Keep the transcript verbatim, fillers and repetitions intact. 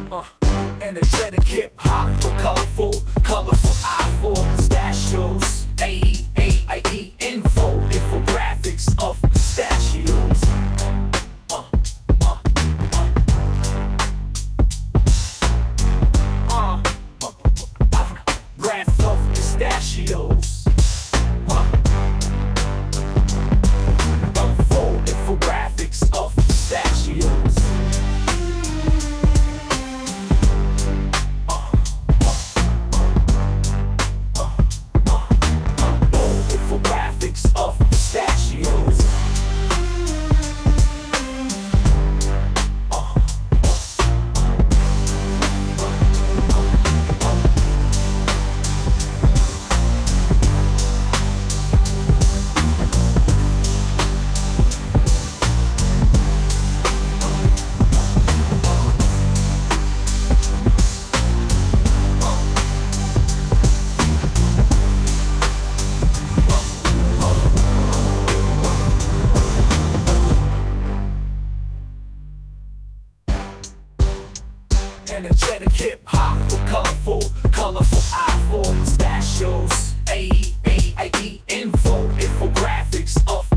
Uh, energetic hip hop, colorful, colorful eye for pistachios. A E A I E info, infographics of pistachios. Uh, uh, uh, uh, uh, Graph of pistachios. Uh, colorful infographics of pistachios. Of pistachios. Uh, Energetic hip hop, colorful, colorful eye for pistachios. A E A I E info, infographics of